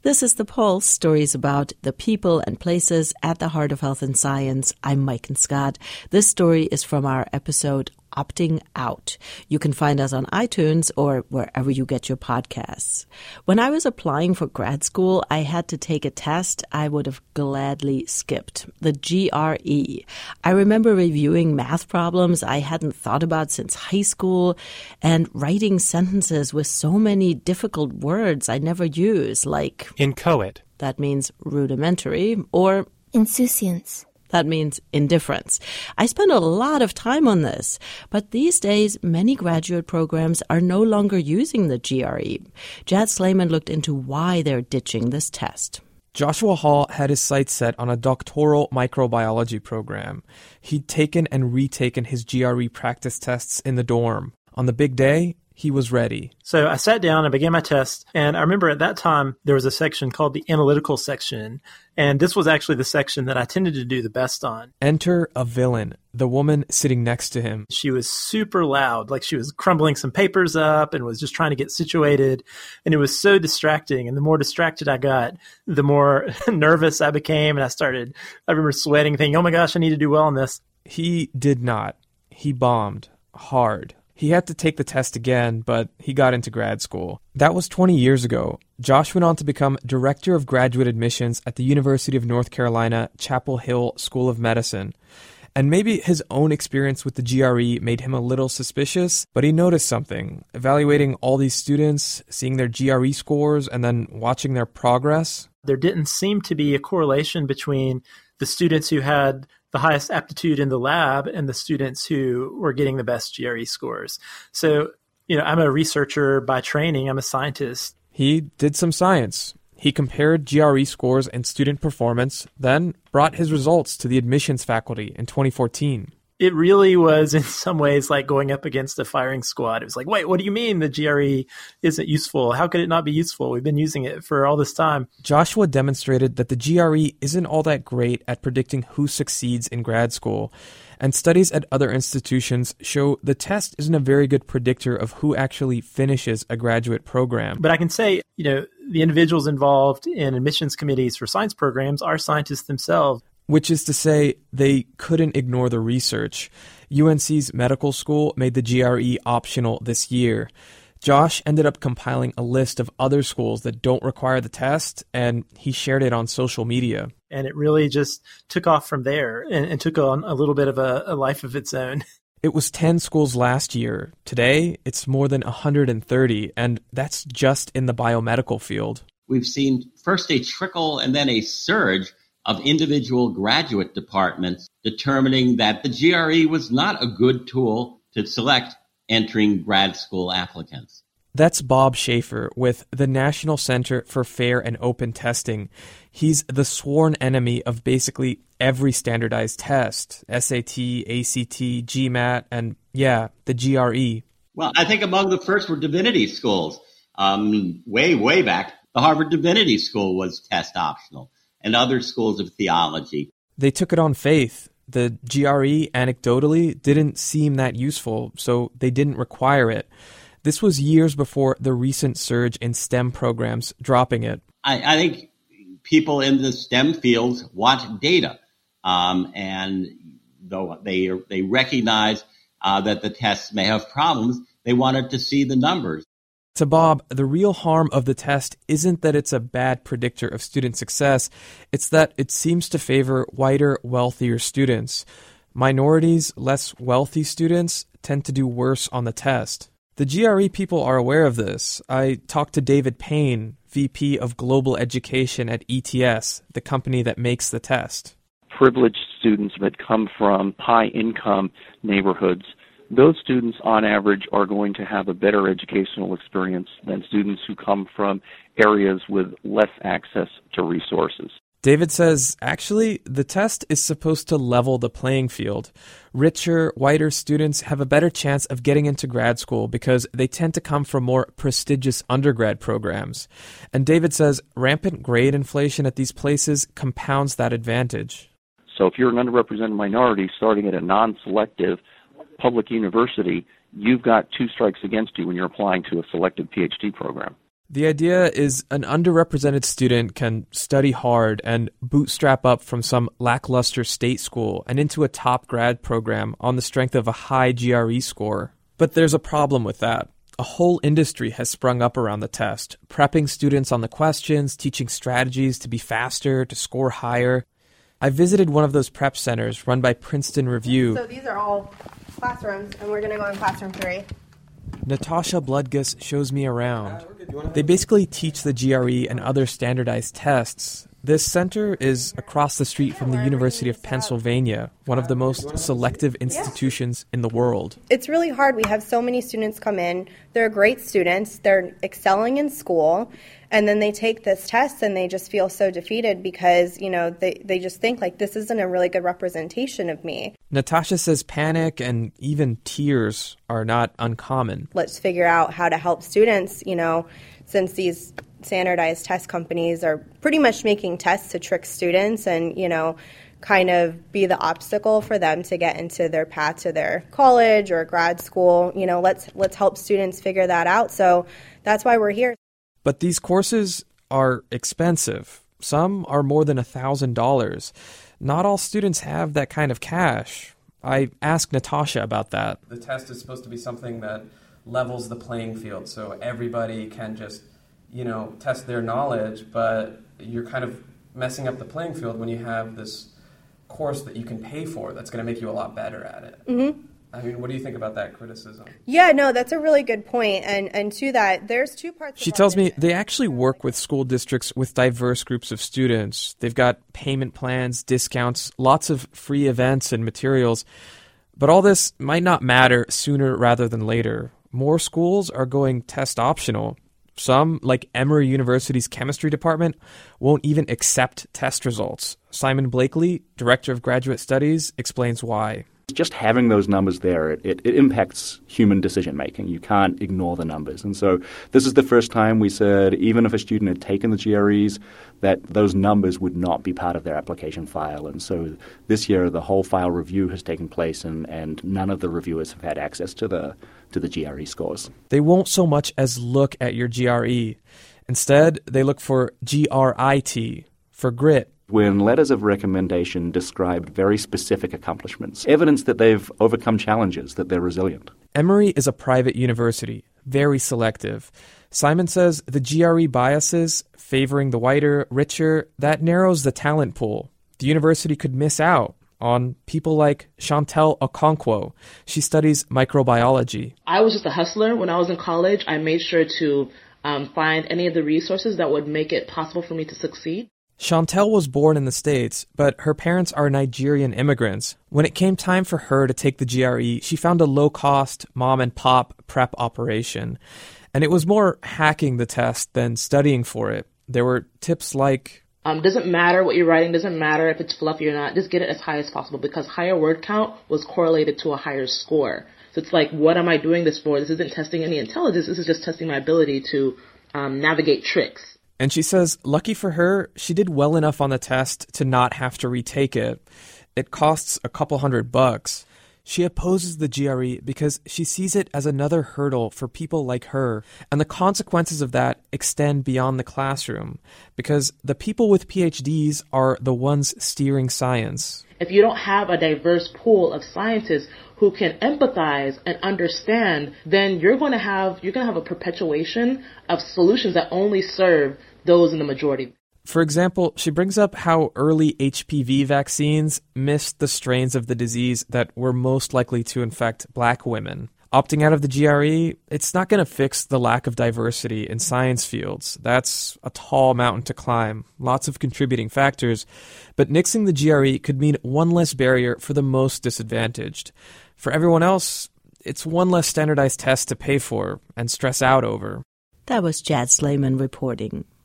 This is The Pulse, stories about the people and places at the heart of health and science. I'm Maiken Scott. This story is from our episode Opting Out. You can find us on iTunes or wherever you get your podcasts. When I was applying for grad school, I had to take a test I would have gladly skipped, the GRE. I remember reviewing math problems I hadn't thought about since high school and writing sentences with so many difficult words I never use, like inchoate. That means rudimentary, or insouciance. That means indifference. I spent a lot of time on this, but these days many graduate programs are no longer using the GRE. Jad Slayman looked into why they're ditching this test. Joshua Hall had his sights set on a doctoral microbiology program. He'd taken and retaken his GRE practice tests in the dorm. On the big day, he was ready. So I sat down and began my test, and I remember at that time there was a section called the analytical section, and this was actually the section that I tended to do the best on. Enter a villain, the woman sitting next to him. She was super loud, like she was crumbling some papers up and was just trying to get situated, and it was so distracting, and the more distracted I got, the more nervous I became, and I remember sweating, thinking, oh my gosh, I need to do well on this. He did not. He bombed hard. He had to take the test again, but he got into grad school. That was 20 years ago. Josh went on to become Director of Graduate Admissions at the University of North Carolina, Chapel Hill School of Medicine. And maybe his own experience with the GRE made him a little suspicious, but he noticed something. Evaluating all these students, seeing their GRE scores, and then watching their progress. There didn't seem to be a correlation between the students who had the highest aptitude in the lab and the students who were getting the best GRE scores. So, I'm a researcher by training. I'm a scientist. He did some science. He compared GRE scores and student performance, then brought his results to the admissions faculty in 2014. It really was in some ways like going up against a firing squad. It was like, wait, what do you mean the GRE isn't useful? How could it not be useful? We've been using it for all this time. Joshua demonstrated that the GRE isn't all that great at predicting who succeeds in grad school. And studies at other institutions show the test isn't a very good predictor of who actually finishes a graduate program. But I can say, the individuals involved in admissions committees for science programs are scientists themselves. Which is to say, they couldn't ignore the research. UNC's medical school made the GRE optional this year. Josh ended up compiling a list of other schools that don't require the test, and he shared it on social media. And it really just took off from there and took on a little bit of a life of its own. It was 10 schools last year. Today, it's more than 130, and that's just in the biomedical field. We've seen first a trickle and then a surge of individual graduate departments determining that the GRE was not a good tool to select entering grad school applicants. That's Bob Schaefer with the National Center for Fair and Open Testing. He's the sworn enemy of basically every standardized test, SAT, ACT, GMAT, and the GRE. Well, I think among the first were divinity schools. Way back, the Harvard Divinity School was test optional, and other schools of theology. They took it on faith. The GRE, anecdotally, didn't seem that useful, so they didn't require it. This was years before the recent surge in STEM programs dropping it. I think people in the STEM fields want data, and though they recognize that the tests may have problems, they wanted to see the numbers. To Bob, the real harm of the test isn't that it's a bad predictor of student success, it's that it seems to favor whiter, wealthier students. Minorities, less wealthy students tend to do worse on the test. The GRE people are aware of this. I talked to David Payne, VP of Global Education at ETS, the company that makes the test. Privileged students that come from high-income neighborhoods, those students, on average, are going to have a better educational experience than students who come from areas with less access to resources. David says, actually, the test is supposed to level the playing field. Richer, whiter students have a better chance of getting into grad school because they tend to come from more prestigious undergrad programs. And David says rampant grade inflation at these places compounds that advantage. So if you're an underrepresented minority starting at a non-selective public university, you've got two strikes against you when you're applying to a selected PhD program. The idea is an underrepresented student can study hard and bootstrap up from some lackluster state school and into a top grad program on the strength of a high GRE score. But there's a problem with that. A whole industry has sprung up around the test, prepping students on the questions, teaching strategies to be faster, to score higher. I visited one of those prep centers run by Princeton Review. So these are all classrooms, and we're going to go in classroom 3. Natasha Bloodgus shows me around. They basically teach the GRE and other standardized tests. This center is across the street from the University of Pennsylvania, one of the most selective institutions in the world. It's really hard. We have so many students come in. They're great students. They're excelling in school. And then they take this test and they just feel so defeated because, they just think like this isn't a really good representation of me. Natasha says panic and even tears are not uncommon. Let's figure out how to help students, since these standardized test companies are pretty much making tests to trick students and, kind of be the obstacle for them to get into their path to their college or grad school. Let's help students figure that out. So that's why we're here. But these courses are expensive. Some are more than $1,000. Not all students have that kind of cash. I asked Natasha about that. The test is supposed to be something that levels the playing field so everybody can just, test their knowledge, but you're kind of messing up the playing field when you have this course that you can pay for that's going to make you a lot better at it. Mm-hmm. I mean, what do you think about that criticism? Yeah, no, that's a really good point. And to that, there's two parts. She tells me they actually work with school districts with diverse groups of students. They've got payment plans, discounts, lots of free events and materials. But all this might not matter sooner rather than later. More schools are going test optional. Some, like Emory University's chemistry department, won't even accept test results. Simon Blakely, director of graduate studies, explains why. Just having those numbers there, it impacts human decision-making. You can't ignore the numbers. And so this is the first time we said even if a student had taken the GREs, that those numbers would not be part of their application file. And so this year the whole file review has taken place and none of the reviewers have had access to the GRE scores. They won't so much as look at your GRE. Instead, they look for GRIT, for grit. When letters of recommendation describe very specific accomplishments, evidence that they've overcome challenges, that they're resilient. Emory is a private university, very selective. Simon says the GRE biases, favoring the whiter, richer, that narrows the talent pool. The university could miss out on people like Chantel Okonkwo. She studies microbiology. I was just a hustler. When I was in college, I made sure to find any of the resources that would make it possible for me to succeed. Chantel was born in the States, but her parents are Nigerian immigrants. When it came time for her to take the GRE, she found a low-cost mom-and-pop prep operation. And it was more hacking the test than studying for it. There were tips like, doesn't matter what you're writing, doesn't matter if it's fluffy or not, just get it as high as possible because higher word count was correlated to a higher score. So it's like, what am I doing this for? This isn't testing any intelligence, this is just testing my ability to navigate tricks. And she says, lucky for her, she did well enough on the test to not have to retake it. It costs a couple $100. She opposes the GRE because she sees it as another hurdle for people like her, and the consequences of that extend beyond the classroom, because the people with PhDs are the ones steering science. If you don't have a diverse pool of scientists who can empathize and understand, then you're going to have a perpetuation of solutions that only serve those in the majority. For example, she brings up how early HPV vaccines missed the strains of the disease that were most likely to infect Black women. Opting out of the GRE, it's not going to fix the lack of diversity in science fields. That's a tall mountain to climb, lots of contributing factors. But nixing the GRE could mean one less barrier for the most disadvantaged. For everyone else, it's one less standardized test to pay for and stress out over. That was Jad Slayman reporting.